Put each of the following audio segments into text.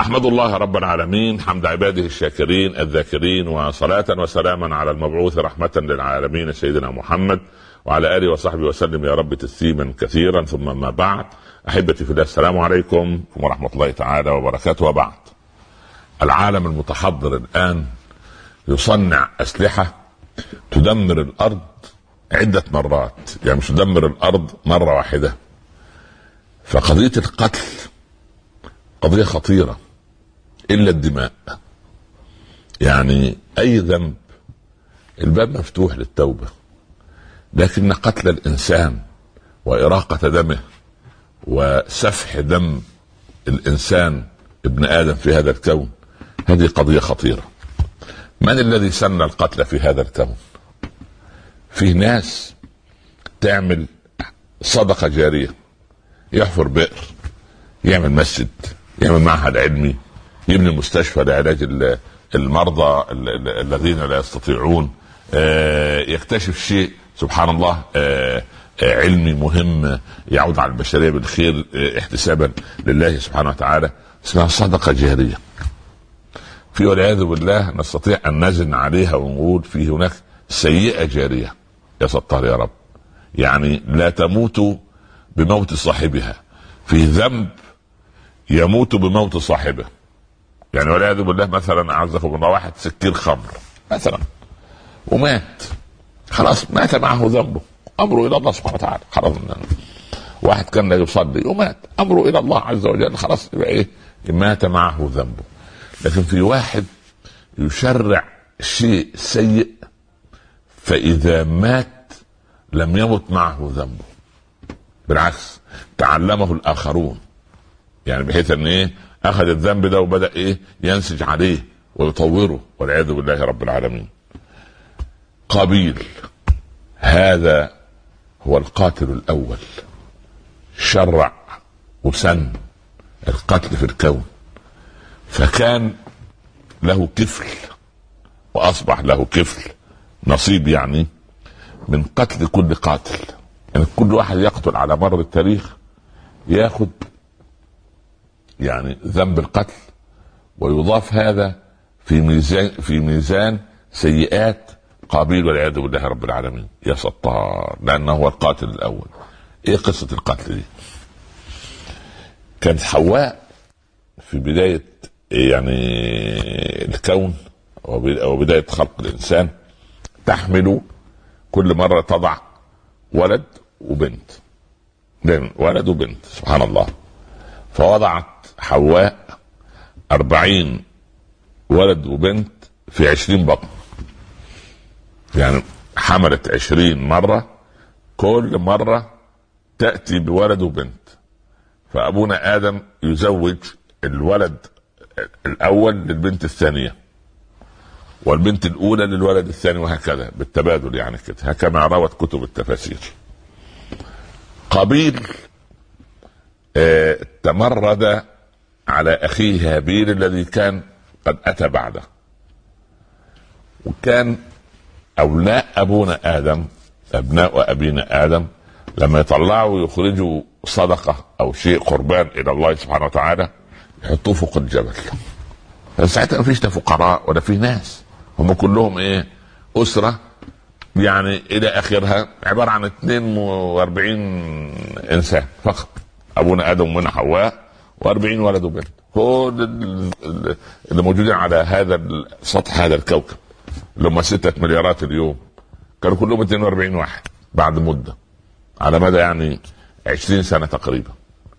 أحمد الله رب العالمين حمد عباده الشاكرين الذاكرين، وصلاة وسلاما على المبعوث رحمة للعالمين سيدنا محمد وعلى آله وصحبه وسلم يا رب تسليما كثيرا. ثم ما بعد، أحبتي في الله، السلام عليكم ورحمة الله تعالى وبركاته. وبعد، العالم المتحضر الآن يصنع أسلحة تدمر الأرض عدة مرات، يعني مش تدمر الأرض مرة واحدة. فقضية القتل قضية خطيرة، إلا الدماء. يعني أي ذنب الباب مفتوح للتوبة، لكن قتل الإنسان وإراقة دمه وسفح دم الإنسان ابن آدم في هذا الكون، هذه قضية خطيرة. من الذي سن القتل في هذا الكون؟ فيه ناس تعمل صدقة جارية، يحفر بئر، يعمل مسجد، يعمل معهد علمي، يبني مستشفى لعلاج المرضى الذين لا يستطيعون، يكتشف شيء سبحان الله علمي مهم يعود على البشرية بالخير احتسابا لله سبحانه وتعالى، اسمها صدقة جارية. في والعياذ بالله نستطيع أن نزن عليها ونقول في هناك سيئة جارية. يا ستار يا رب، يعني لا تموت بموت صاحبها، في ذنب يموت بموت صاحبه. يعني والعياذ بالله مثلا أعزكم الله واحد سكير خمر مثلا ومات، خلاص مات معه ذنبه، أمره إلى الله سبحانه وتعالى. خلاص واحد كان لا يصلي ومات، أمره إلى الله عز وجل، خلاص يبقى إيه؟ مات معه ذنبه. لكن في واحد يشرع شيء سيء، فإذا مات لم يمت معه ذنبه، بالعكس تعلمه الآخرون، يعني بحيث ان ايه اخذ الذنب ده وبدأ ايه ينسج عليه ويطوره والعياذ بالله رب العالمين. قابيل هذا هو القاتل الاول، شرع وسن القتل في الكون، فكان له كفل واصبح له كفل نصيب، يعني من قتل كل قاتل. يعني كل واحد يقتل على مر التاريخ ياخد يعني ذنب القتل، ويضاف هذا في ميزان سيئات قابيل والعياذ بالله رب العالمين. يا ستار، لأنه هو القاتل الأول. إيه قصة القتل دي؟ كانت حواء في بداية يعني الكون وبداية خلق الإنسان تحمل كل مرة تضع ولد وبنت، ولد وبنت سبحان الله. فوضعت حواء 40 ولد وبنت في 20 بطن، يعني حملت 20 مرة، كل مرة تأتي بولد وبنت. فأبونا آدم يزوج الولد الأول للبنت الثانية، والبنت الأولى للولد الثاني، وهكذا بالتبادل، يعني كده كما روت كتب التفاسير. قابيل تمرد على أخيه هابيل الذي كان قد أتى بعده، وكان أبناء أبونا آدم، أبناء أبينا آدم، لما يطلعوا يخرجوا صدقة أو شيء قربان إلى الله سبحانه وتعالى يحطوه فوق الجبل. فساعتها ما فيش فقراء ولا في ناس، هم كلهم إيه؟ أسرة، يعني إلى آخرها عبارة عن 42 إنسان فقط، أبونا آدم ومن حواء و40 ولد وبنت، كل اللي موجودين على هذا سطح هذا الكوكب اللي هم 6 مليارات اليوم، كانوا كلهم 42 واحد بعد مدة على مدى يعني 20 سنة تقريبا.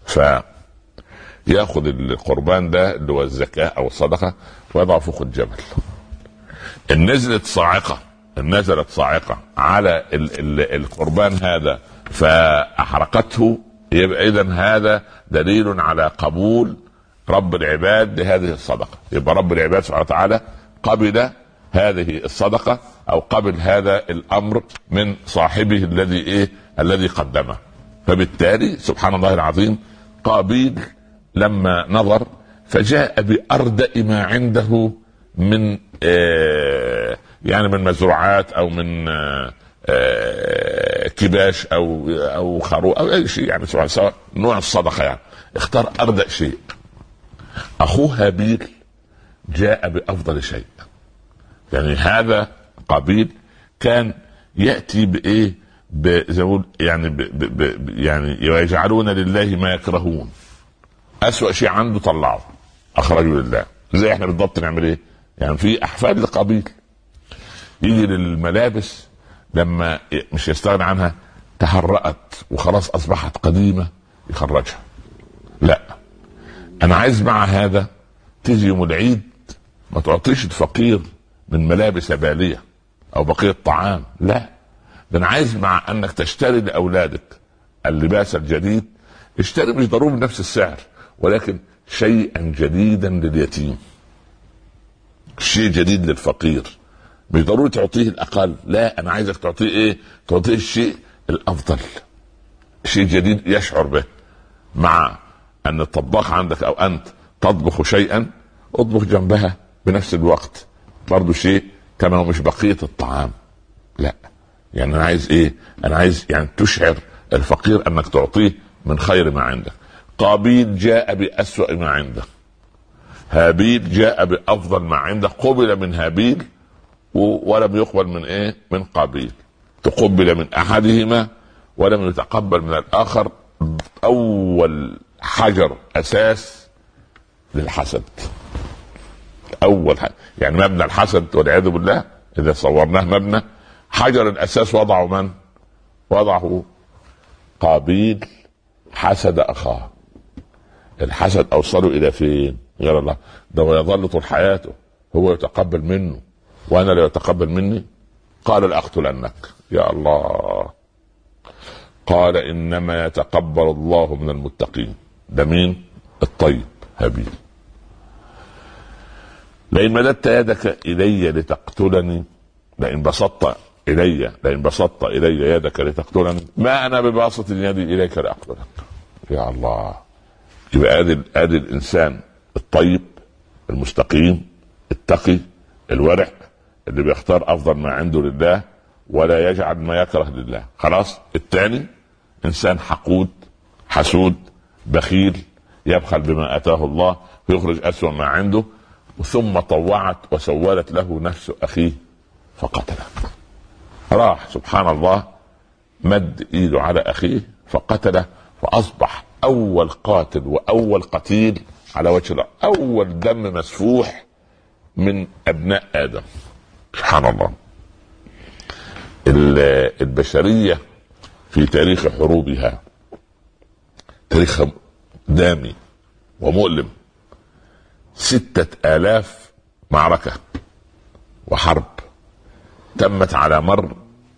فيأخذ القربان ده اللي هو الزكاة أو الصدقة ويضع فوق الجبل. نزلت صاعقة على القربان هذا فأحرقته، يبقى إذن هذا دليل على قبول رب العباد لهذه الصدقة. يبقى رب العباد سبحانه وتعالى قبل هذه الصدقة أو قبل هذا الأمر من صاحبه الذي قدمه. فبالتالي سبحان الله العظيم، قابيل لما نظر فجاء بأردأ ما عنده من يعني من مزروعات أو من كباش أو خروف أو أي شيء، يعني سواء نوع الصدقة، يعني اختار أردأ شيء اخوه هابيل جاء بافضل شيء. يعني هذا قابيل كان ياتي بايه؟ يعني ويجعلون لله ما يكرهون. اسوأ شيء عنده طلعه اخرجوا لله. زي احنا بالضبط نعمل ايه؟ يعني في احفاد لقابيل يجي للملابس لما مش يستغنى عنها، تهرأت وخلاص اصبحت قديمة يخرجها. لا، انا عايز مع هذا تيجي يوم العيد ما تعطيش الفقير من ملابس بالية او بقية طعام، لا، ده انا عايز مع انك تشتري لاولادك اللباس الجديد، اشتري مش ضروري بنفس السعر، ولكن شيئا جديدا لليتيم، شيء جديد للفقير. مش ضروري تعطيه الاقل، لا، انا عايزك تعطيه ايه؟ تعطيه الشيء الافضل، شيء جديد يشعر به. مع ان الطباخ عندك او انت تطبخ شيئا، اطبخ جنبها بنفس الوقت برضو شيء كما هو مش بقية الطعام، لا. يعني انا عايز ايه؟ انا عايز يعني تشعر الفقير انك تعطيه من خير ما عندك. قابيل جاء بأسوأ ما عنده، هابيل جاء بأفضل ما عنده. قبل من هابيل ولم يقبل من ايه؟ من قابيل. تقبل من احدهما ولم يتقبل من الاخر. اول حجر اساس للحسد، اول حاجة يعني مبنى الحسد والعياذ بالله اذا صورناه مبنى، حجر الاساس وضعه من؟ وضعه قابيل، حسد اخاه. الحسد اوصله الى فين؟ غير الله. ده ويظل طول حياته هو يتقبل منه وانا لا يتقبل مني. قال لاقتلنك. يا الله. قال انما يتقبل الله من المتقين. ده مين؟ الطيب هابيل. لئن مددت يدك الي لتقتلني، لئن بسطت الي يدك لتقتلني ما انا بباسط يدي اليك لاقتلك. يا الله. يبقى ادي الانسان الطيب المستقيم التقي الورع اللي بيختار افضل ما عنده لله ولا يجعل ما يكره لله. خلاص. الثاني انسان حقود حسود بخيل يبخل بما اتاه الله ويخرج اسوأ ما عنده. ثم طوعت وسولت له نفس اخيه فقتله. راح سبحان الله مد ايده على اخيه فقتله، فاصبح اول قاتل واول قتيل على وجه الارض، اول دم مسفوح من ابناء ادم. سبحان الله. البشرية في تاريخ حروبها تاريخ دامي ومؤلم. 6000 معركة وحرب تمت على مر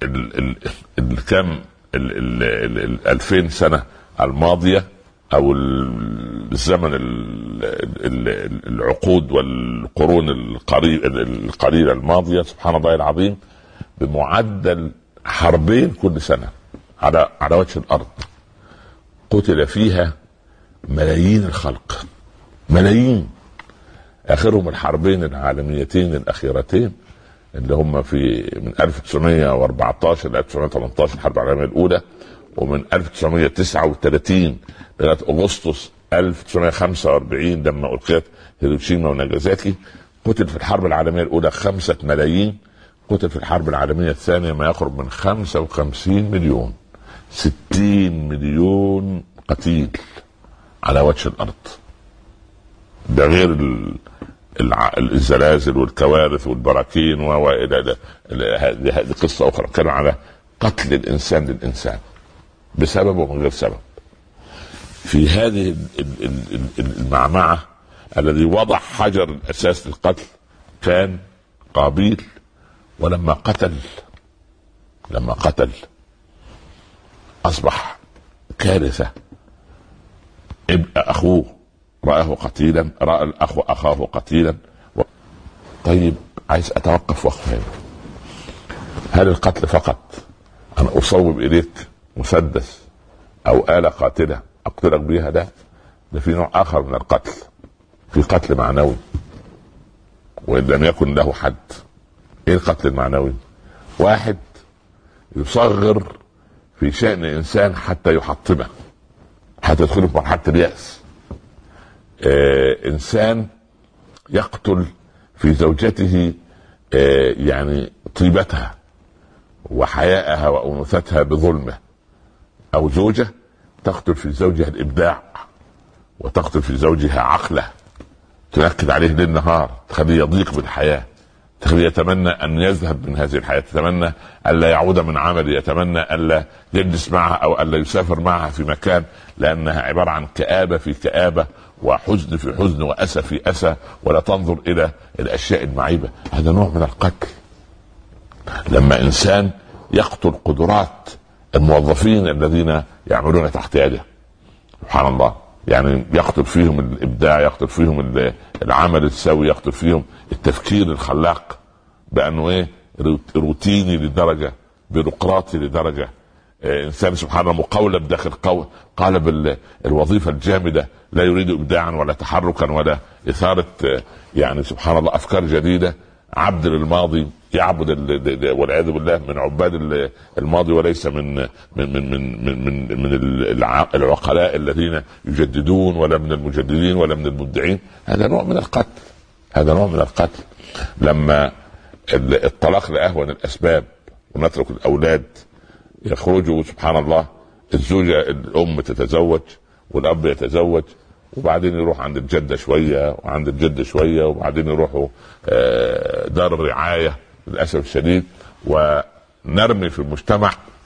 الكم 2000 سنة الماضية او الزمن العقود والقرون القليلة الماضية. سبحان الله العظيم. بمعدل حربين كل سنة على وجه الارض قتل فيها ملايين الخلق، ملايين. اخرهم الحربين العالميتين الاخيرتين اللي هم في من 1914 ل 1918 الحرب العالمية الاولى، ومن 1939 لغاية اغسطس 1945 لما القيت هيروشيما وناجازاكي. قتل في الحرب العالمية الاولى 5 ملايين، قتل في الحرب العالمية الثانية ما يقرب من 55 مليون، 60 مليون قتيل على وجه الارض. ده غير الزلازل والكوارث والبراكين والى هذه قصة اخرى. كان على قتل الانسان للانسان بسبب ومن غير سبب. في هذه المعمعة الذي وضع حجر الاساس للقتل كان قابيل. ولما قتل اصبح كارثة. اخوه رآه قتيلا، رأى الاخ اخاه قتيلا. طيب عايز اتوقف وقفة. هل القتل فقط ان اصوب اليك مسدس او آلة قاتلة اقتلك بها؟ ده في نوع اخر من القتل، في قتل معنوي وان لم يكن له حد. ايه القتل المعنوي؟ واحد يصغر في شأن انسان حتى يحطمه، حتى يدخله في مرحلة اليأس. انسان يقتل في زوجته يعني طيبتها وحياءها وانوثتها بظلمه، او زوجه تقتل في زوجها الابداع وتقتل في زوجها عقله، تنكد عليه ليل نهار، تخليه يضيق بالحياه، تخليه يتمنى ان يذهب من هذه الحياه، يتمنى الا يعود من عمله، يتمنى الا يجلس معها او الا يسافر معها في مكان، لانها عباره عن كآبه في كآبه وحزن في حزن واسى في اسى، ولا تنظر الى الاشياء المعيبه. هذا نوع من القتل. لما انسان يقتل قدرات الموظفين الذين يعملون تحت يده، سبحان الله، يعني يقتل فيهم الابداع، يقتل فيهم العمل السوي، يقتل فيهم التفكير الخلاق، بانه روتيني لدرجه، بيروقراطي لدرجه، انسان سبحان الله مقولب داخل قالب الوظيفه الجامده، لا يريد ابداعا ولا تحركا ولا اثاره يعني سبحان الله افكار جديده، عبد للماضي، يعبد والعياذ بالله من عباد الماضي وليس من العقلاء الذين يجددون، ولا من المجددين ولا من المبدعين. هذا نوع من القتل، هذا نوع من القتل. لما الطلاق لأهون الاسباب ونترك الاولاد يخرجوا، سبحان الله، الزوجه الام تتزوج والاب يتزوج، وبعدين يروح عند الجده شويه وعند الجد شويه، وبعدين يروحوا دار الرعايه للاسف الشديد، ونرمي في المجتمع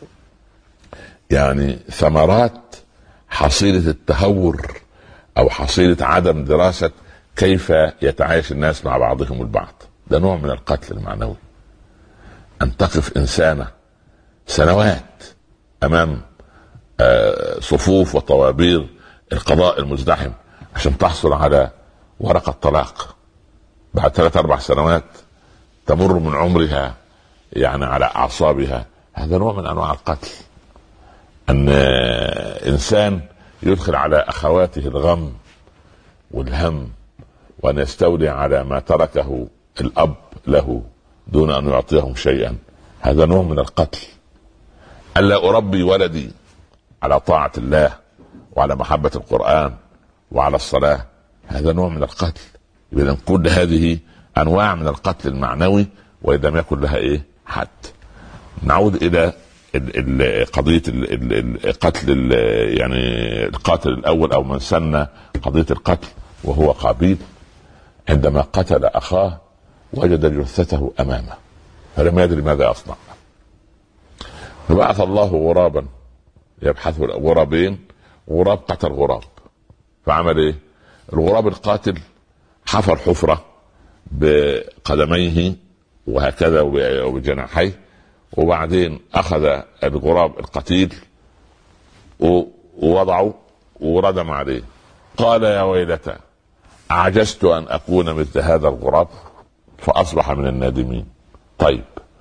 يعني ثمرات حصيله التهور او حصيله عدم دراسه كيف يتعايش الناس مع بعضهم البعض. ده نوع من القتل المعنوي. ان تقف انسانه سنوات امام صفوف وطوابير القضاء المزدحم عشان تحصل على ورقة طلاق، بعد 3-4 سنوات تمر من عمرها يعني على اعصابها. هذا نوع من انواع القتل. ان انسان يدخل على اخواته الغم والهم، وان يستولي على ما تركه الاب له دون ان يعطيهم شيئا. هذا نوع من القتل. الا اربي ولدي على طاعة الله وعلى محبة القرآن وعلى الصلاة، هذا نوع من القتل. إذن كل هذه أنواع من القتل المعنوي، وإذا لم يكن لها حد. نعود إلى قضية القتل، يعني القاتل الأول أو من سن قضية القتل، وهو قابيل. عندما قتل أخاه وجد جثته أمامه فلم يدري ماذا يصنع، فبعث الله غرابا يبحث غرابين، غراب قتل غراب. فعمل الغراب القاتل؟ حفر حفرة بقدميه وهكذا وبجناحيه، وبعدين أخذ الغراب القتيل ووضعه وردم عليه. قال يا ويلتى أعجزت أن أكون مثل هذا الغراب، فأصبح من النادمين. طيب،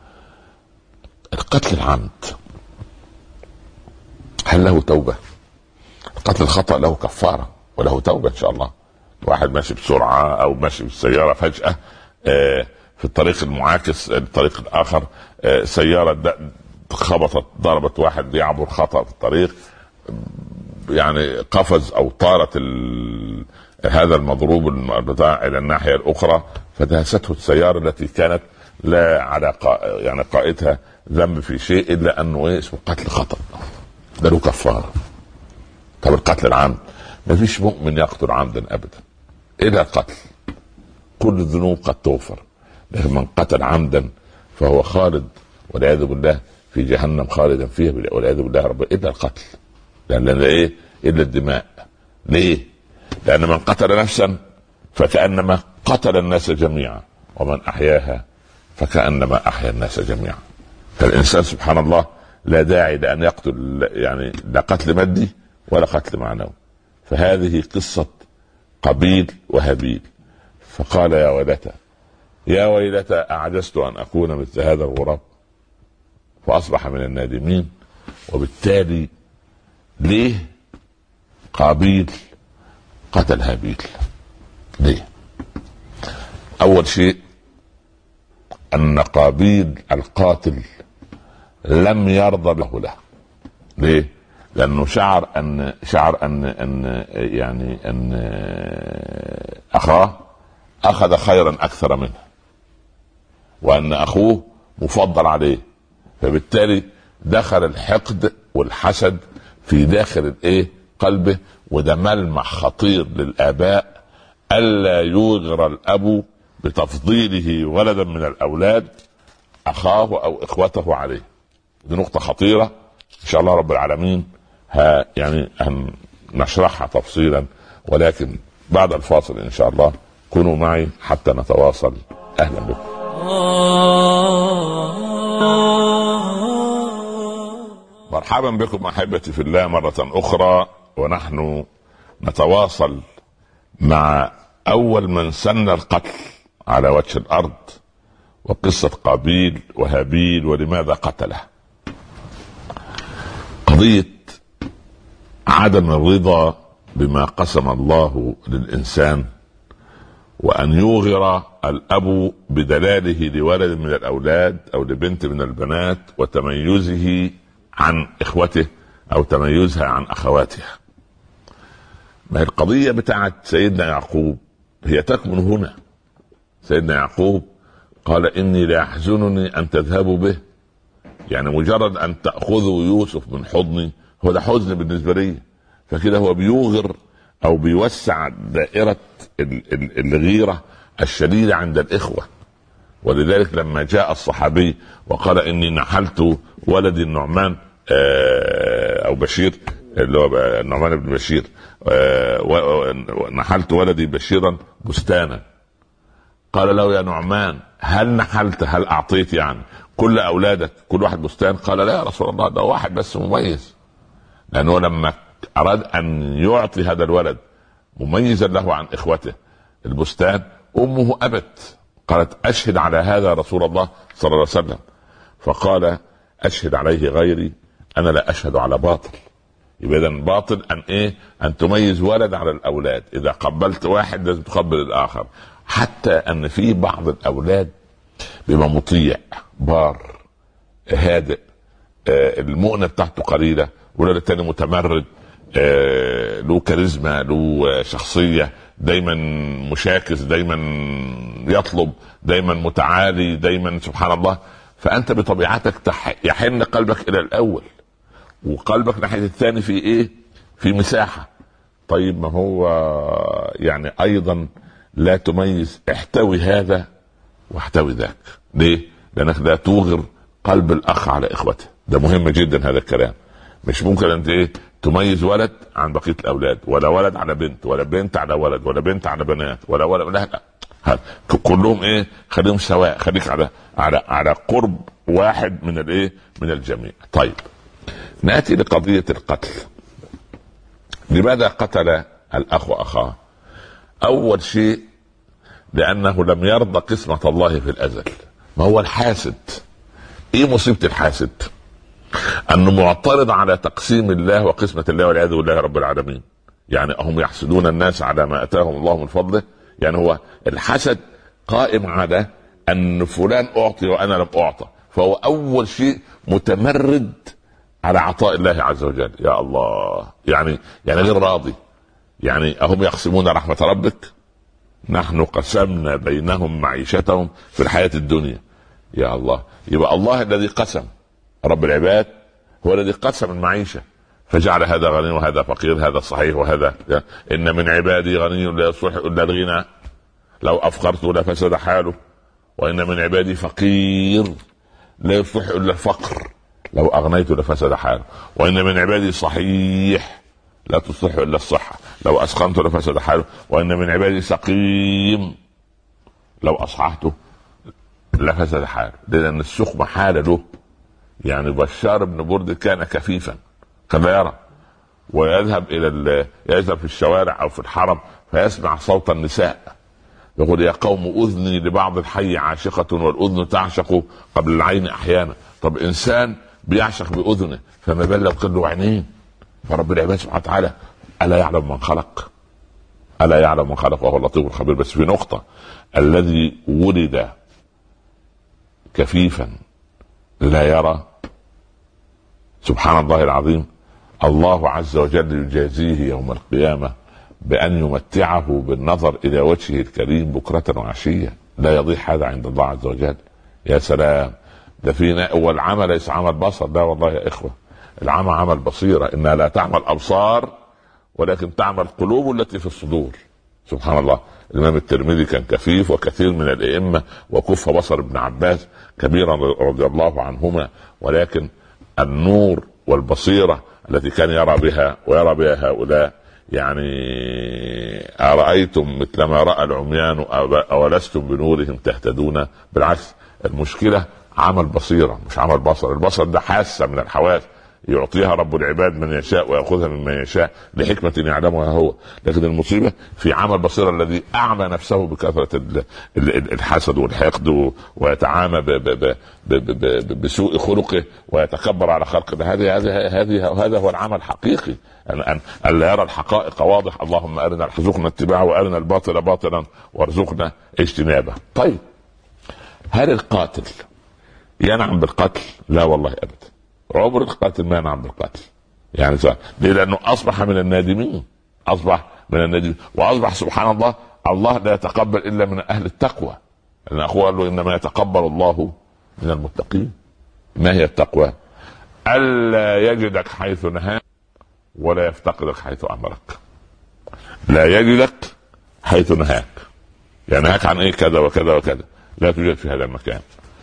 القتل العمد هل له توبة؟ قتل الخطأ له كفارة وله توبة إن شاء الله. واحد ماشي بسرعة أو ماشي بالسيارة فجأة في الطريق المعاكس الطريق الآخر سيارة خبطت ضربت واحد يعبر خطأ في الطريق، يعني قفز أو طارت هذا المضروب إلى الناحية الأخرى فدهسته السيارة التي كانت لا على يعني قائدها ذنب في شيء إلا أنه اسمه قتل خطأ، ده له كفارة. طب القتل العمد، ما فيش مؤمن يقتل عمدا ابدا الا القتل، كل الذنوب قد تغفر، لكن من قتل عمدا فهو خالد والعياذ بالله في جهنم خالدا فيها والعياذ بالله رب، الا القتل. لان الا الدماء. ليه؟ لان من قتل نفسا فكانما قتل الناس جميعا، ومن احياها فكانما احيا الناس جميعا. فالانسان سبحان الله لا داعي لان يقتل، يعني لا قتل مادي ولا قتل معنوي. فهذه قصة قابيل وهابيل. فقال يا ويلتى يا ويلتى أعجزت أن أكون مثل هذا الغراب، فأصبح من النادمين. وبالتالي ليه قابيل قتل هابيل؟ ليه؟ أول شيء أن قابيل القاتل لم يرضى له. ليه؟ لانه شعر ان اخاه اخذ خيرا اكثر منه، وان اخوه مفضل عليه، فبالتالي دخل الحقد والحسد في داخل قلبه. وده ملمح خطير للآباء، ألا يوغر الأب بتفضيله ولدا من الأولاد أخاه أو إخوته عليه. دي نقطة خطيرة إن شاء الله رب العالمين يعني نشرحها تفصيلا، ولكن بعد الفاصل إن شاء الله. كونوا معي حتى نتواصل. أهلا بكم. مرحبا بكم أحبتي في الله مرة أخرى، ونحن نتواصل مع أول من سن القتل على وجه الأرض، وقصة قابيل وهابيل ولماذا قتله. قضية عدم الرضا بما قسم الله للإنسان، وأن يوغر الأب بدلاله لولد من الأولاد أو لبنت من البنات، وتميزه عن إخوته أو تميزها عن أخواتها. ما هي القضية بتاعت سيدنا يعقوب هي تكمن هنا. سيدنا يعقوب قال إني لا يحزنني أن تذهبوا به، يعني مجرد أن تأخذوا يوسف من حضني هو ده حزن بالنسبة لي. فكده هو بيوغر أو بيوسع دائرة الغيرة الشديدة عند الإخوة. ولذلك لما جاء الصحابي وقال إني نحلت ولدي النعمان أو بشير، اللي هو النعمان بن بشير، نحلت ولدي بشيرا بستانا، قال له يا نعمان هل نحلت، هل أعطيت يعني كل أولادك كل واحد بستان؟ قال لا يا رسول الله، ده واحد بس مميز. لأنه لما أراد أن يعطي هذا الولد مميزا له عن إخوته البستان، أمه أبت، قالت أشهد على هذا رسول الله صلى الله عليه وسلم. فقال أشهد عليه غيري، أنا لا أشهد على باطل. يبقى إذن باطل أن تميز ولد على الأولاد. إذا قبلت واحد لازم تقبل الآخر. حتى أن في بعض الأولاد بما مطيع بار هادئ، المؤنة بتاعته قليلة، ولد التاني متمرد، له كاريزما، له شخصية، دايما مشاكس، دايما يطلب، دايما متعالي، دايما سبحان الله. فأنت بطبيعتك يحن قلبك إلى الأول، وقلبك ناحية الثاني في في مساحة. طيب ما هو يعني أيضا لا تميز، احتوي هذا واحتوي ذاك. ليه؟ لأنك لا توغر قلب الأخ على إخوته. ده مهم جدا هذا الكلام. مش ممكن أنت تميز ولد عن بقية الأولاد، ولا ولد على بنت، ولا بنت على ولد، ولا بنت على بنات، ولا ولد، لا كلهم خليهم سواء، خليك على قرب واحد من الجميع. طيب نأتي لقضية القتل. لماذا قتل الأخ أخاه؟ أول شيء لأنه لم يرضى قسمة الله في الأزل. ما هو الحاسد؟ مصيبة الحاسد أنه معترض على تقسيم الله وقسمة الله والعياذ بالله رب العالمين. يعني هم يحسدون الناس على ما أتاهم الله من فضله. يعني هو الحسد قائم على أن فلان أعطي وأنا لم أعطى، فهو أول شيء متمرد على عطاء الله عز وجل. يا الله، يعني غير راضي. يعني أهم يقسمون رحمة ربك، نحن قسمنا بينهم معيشتهم في الحياة الدنيا. يا الله، يبقى الله الذي قسم، رب العباد هو الذي قسم المعيشة، فجعل هذا غني وهذا فقير، هذا صحيح وهذا. إن من عبادي غني لا يصلح إلا الغنى، لو أفقرت لفسد حاله، وإن من عبادي فقير لا يصلح إلا الفقر، لو أغنيت لفسد حاله، وإن من عبادي صحيح لا تصلح إلا الصحة، لو أسقمت لفسد حاله، وإن من عبادي سقيم لو أصححته لفسد حاله. لأن السقم حال له. يعني بشار بن برد كان كفيفا، كان لا يرى، ويذهب يذهب في الشوارع أو في الحرم فيسمع صوت النساء، يقول يا قوم أذني لبعض الحي عاشقة والأذن تعشق قبل العين أحيانا. طب إنسان بيعشق بأذنه، فما بال لو كان له عينين؟ فرب العباد سبحانه وتعالى ألا يعلم من خلق؟ ألا يعلم من خلق وهو اللطيف الخبير. بس في نقطة، الذي ولد كفيفا لا يرى، سبحان الله العظيم، الله عز وجل يجازيه يوم القيامة بأن يمتعه بالنظر إلى وجهه الكريم بكرة وعشية. لا يضيع هذا عند الله عز وجل. يا سلام، ده فينا. والعمل ليس عمل بصر، لا والله يا إخوة، العمى عمل بصيرة. إنها لا تعمل أبصار ولكن تعمل قلوب التي في الصدور. سبحان الله. الإمام الترمذي كان كفيف، وكثير من الأئمة، وكف بصر ابن عباس كبيرا رضي الله عنهما، ولكن النور والبصيرة التي كان يرى بها ويرى بها هؤلاء، يعني أرأيتم مثل ما رأى العميان أولستم بنورهم تهتدون؟ بالعكس، المشكلة عمل بصيرة مش عمل بصر. البصر ده حاسة من الحواس يعطيها رب العباد من يشاء ويأخذها ممن يشاء لحكمة يعلمها هو. لكن المصيبة في عمل بصيرة الذي أعمى نفسه بكثرة الحسد والحقد، ويتعامى بسوء خلقه ويتكبر على خلقه. هذا هو العمل الحقيقي، أن لا يرى الحقائق واضح. اللهم أرنا ارزقنا اتباعه وأرنا الباطل باطلا وارزقنا اجتنابه. طيب، هل القاتل ينعم بالقتل؟ لا والله أبدا. عمر القاتل ما ينعم بالقتل. يعني ليه؟ لأنه أصبح من النادمين، أصبح من النادمين، وأصبح سبحان الله الله لا يتقبل إلا من أهل التقوى. لأن أخوه قال له إنما يتقبل الله من المتقين. ما هي التقوى؟ ألا يجدك حيث نهاك ولا يفتقدك حيث أمرك. لا يجدك حيث نهاك، يعني نهاك عن إيه؟ كذا وكذا وكذا، لا توجد في هذا المكان.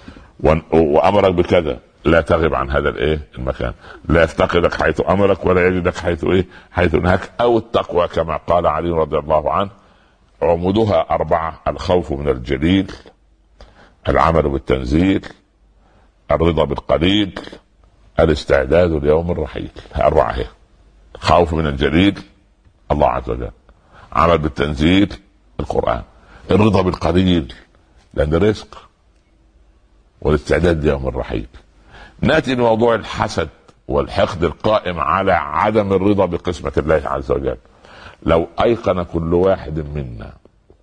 وأمرك بكذا، لا تغب عن هذا الايه المكان. لا يفتقدك حيث امرك ولا يجدك حيث ايه حيث نهاك. او التقوى كما قال علي رضي الله عنه: عمودها 4: الخوف من الجليل، العمل بالتنزيل، الرضا بالقليل، الاستعداد ليوم الرحيل. 4 هي: خوف من الجليل الله عز وجل، عمل بالتنزيل القرآن، الرضا بالقليل لأن رزق، والاستعداد ليوم الرحيل. نأتي لموضوع الحسد والحقد القائم على عدم الرضا بقسمة الله عز وجل. لو أيقن كل واحد منا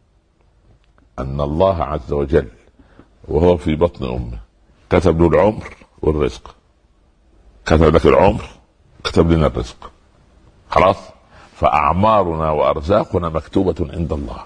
أن الله عز وجل وهو في بطن أمه كتب له العمر والرزق، كتب لك العمر، كتب لنا الرزق، خلاص، فأعمارنا وأرزاقنا مكتوبة عند الله.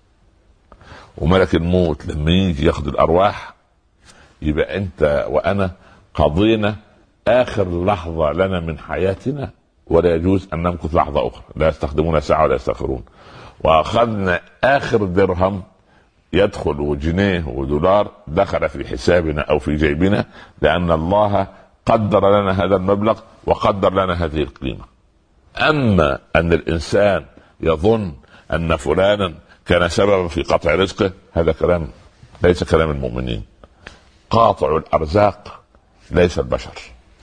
وملك الموت لما يجي ياخذ الأرواح، يبقى أنت وأنا قضينا آخر لحظة لنا من حياتنا، ولا يجوز أن نمكث لحظة أخرى، لا يستخدمون ساعة ولا يستخرون. وأخذنا آخر درهم يدخل وجنيه ودولار دخل في حسابنا أو في جيبنا، لأن الله قدر لنا هذا المبلغ وقدر لنا هذه القيمة. أما أن الإنسان يظن أن فلانا كان سببا في قطع رزقه، هذا كلام ليس كلام المؤمنين. قاطع الأرزاق ليس البشر،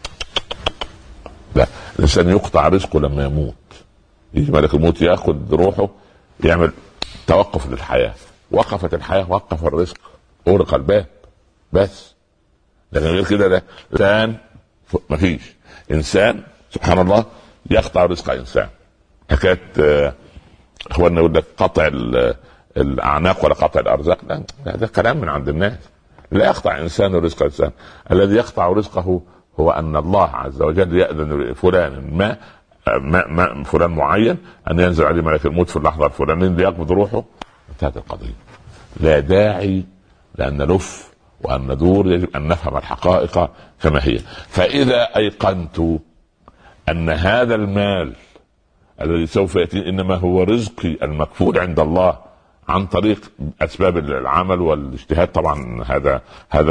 لا، الإنسان يقطع رزقه لما يموت. يجي ملك الموت يأخذ روحه، يعمل توقف للحياة، وقفت الحياة وقف الرزق، أغلق الباب بس. لكن غير كده لا، إنسان ما فيش إنسان سبحان الله يقطع رزق إنسان. حكاية اخواننا يقول لك قطع الأعناق ولا قطع الأرزاق، لا، هذا كلام من عند الناس. لا يقطع إنسان رزق إنسان، الذي يقطع رزقه هو أن الله عز وجل يأذن فلان ما فلان معين أن ينزل عليه ملك الموت في اللحظة الفلانية ليقبض روحه، انتهت القضية. لا داعي لأن نلف وأن ندور، يجب أن نفهم الحقائق كما هي. فإذا أيقنت أن هذا المال الذي سوف يأتي إنما هو رزقي المكفول عند الله عن طريق أسباب العمل والاجتهاد، طبعا هذا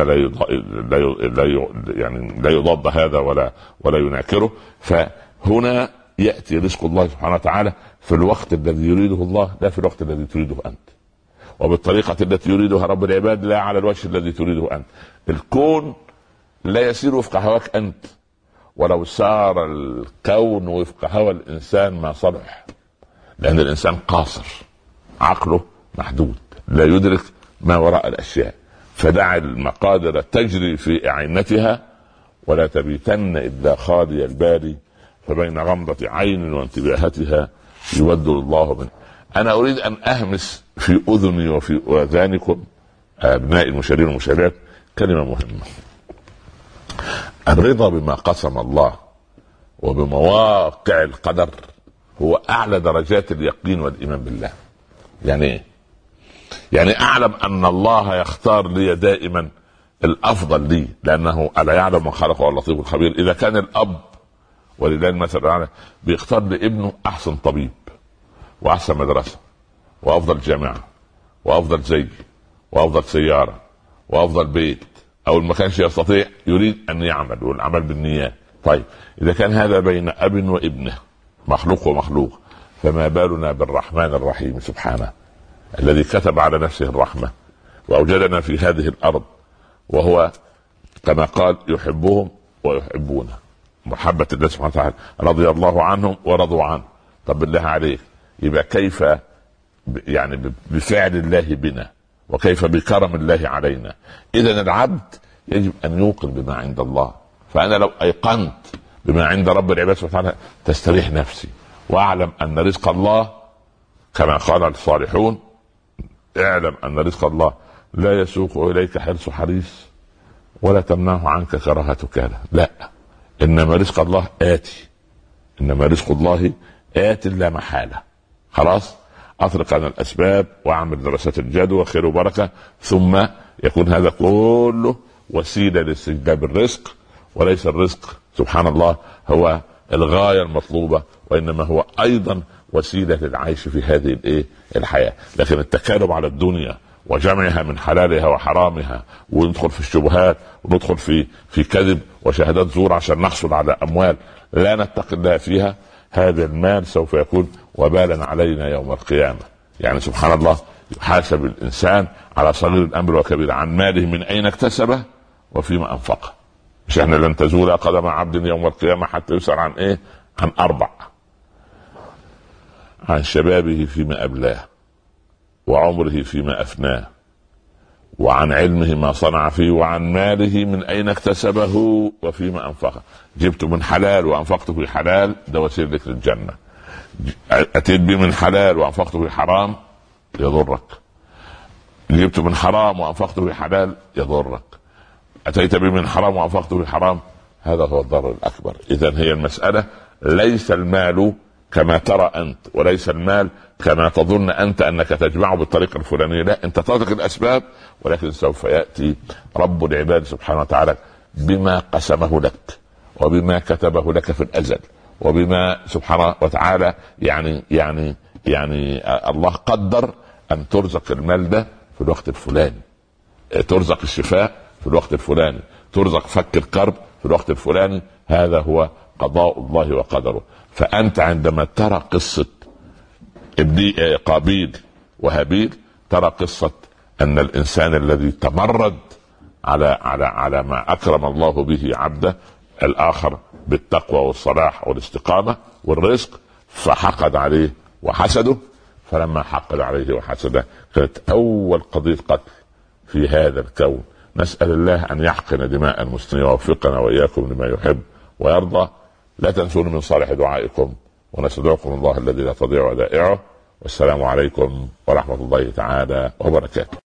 لا يضاد هذا ولا يناكره. فهنا يأتي رزق الله سبحانه وتعالى في الوقت الذي يريده الله، لا في الوقت الذي تريده أنت، وبالطريقة التي يريدها رب العباد، لا على الوجه الذي تريده أنت. الكون لا يسير وفق هواك أنت، ولو سار الكون وفق هوى الإنسان ما صلح، لأن الإنسان قاصر، عقله محدود، لا يدرك ما وراء الأشياء. فدع المقادر تجري في أعينتها ولا تبيتن إلا خالي البال، فبين غمضة عين وانتباهتها يود الله منه. أنا أريد أن أهمس في أذني وفي أذانكم أبناء المشاهدين والمشاهدات كلمة مهمة. الرضا بما قسم الله وبمواقع القدر هو اعلى درجات اليقين والايمان بالله. يعني ايه؟ يعني اعلم ان الله يختار لي دائما الافضل لي، لانه الا يعلم من خلق وهو اللطيف الخبير. اذا كان الاب ولله المثل الاعلى بيختار لابنه احسن طبيب واحسن مدرسه وافضل جامعه وافضل زي وافضل سياره وافضل بيت، او ما كانش يستطيع يريد ان يعمل، والعمل بالنيات. طيب اذا كان هذا بين اب وابنه، مخلوق ومخلوق، فما بالنا بالرحمن الرحيم سبحانه الذي كتب على نفسه الرحمه واوجدنا في هذه الارض، وهو كما قال يحبهم ويحبونه، محبه الله سبحانه وتعالى، رضي الله عنهم ورضوا عنه. طب بالله عليك، يبقى كيف يعني بفعل الله بنا، وكيف بكرم الله علينا؟ اذا العبد يجب ان يوقن بما عند الله. فانا لو ايقنت بما عند رب العباد سبحانه وتعالى تستريح نفسي، واعلم ان رزق الله كما قال الصالحون: اعلم ان رزق الله لا يسوق اليك حرص حريص ولا تمنعه عنك كراهة كاره. لا، انما رزق الله آتي، انما رزق الله آت لا محالة. خلاص، اطرق عن الاسباب واعمل دراسات الجدوى خير وبركة، ثم يكون هذا كله وسيلة لاستجلاب الرزق، وليس الرزق سبحان الله هو الغاية المطلوبة، وانما هو ايضا وسيلة للعيش في هذه الحياة. لكن التكالب على الدنيا وجمعها من حلالها وحرامها، وندخل في الشبهات وندخل في كذب وشهادات زور عشان نحصل على اموال لا نتقي الله فيها، هذا المال سوف يكون وبالا علينا يوم القيامة. يعني سبحان الله يحاسب الانسان على صغير الامر وكبير عن ماله من اين اكتسبه وفيما انفقه. مش احنا لن تزول قدم عبد يوم القيامة حتى يسأل عن ايه؟ عن 4: عن شبابه فيما أبلاه، وعمره فيما أفناه، وعن علمه ما صنع فيه، وعن ماله من أين اكتسبه وفيما أنفقه. جبت من حلال وأنفقته في حلال، ده وسيلة لك للجنة. أتيت به من حلال وأنفقته في حرام، يضرك. جبت من حرام وأنفقته في حلال، يضرك. أتيت به من حرام وأنفقته في حرام، هذا هو الضرر الأكبر. إذن هي المسألة ليس المال كما ترى أنت، وليس المال كما تظن أنت أنك تجمعه بالطريقة الفلانية. لا، أنت تترك الأسباب، ولكن سوف يأتي رب العباد سبحانه وتعالى بما قسمه لك، وبما كتبه لك في الأزل، وبما سبحانه وتعالى يعني الله قدر أن ترزق المال ده في الوقت الفلاني، ترزق الشفاء في الوقت الفلاني، ترزق فك الكرب في الوقت الفلاني. هذا هو قضاء الله وقدره. فأنت عندما ترى قصة قابيل وهابيل، ترى قصة أن الإنسان الذي تمرد على ما أكرم الله به عبده الآخر بالتقوى والصلاح والاستقامة والرزق، فحقد عليه وحسده. فلما حقد عليه وحسده كانت أول قضية قتل في هذا الكون. نسأل الله أن يحقن دماء المسلمين ويوفقنا وإياكم لما يحب ويرضى. لا تنسون من صالح دعائكم، ونستدعكم الله الذي لا تضيع ودائعه. والسلام عليكم ورحمة الله تعالى وبركاته.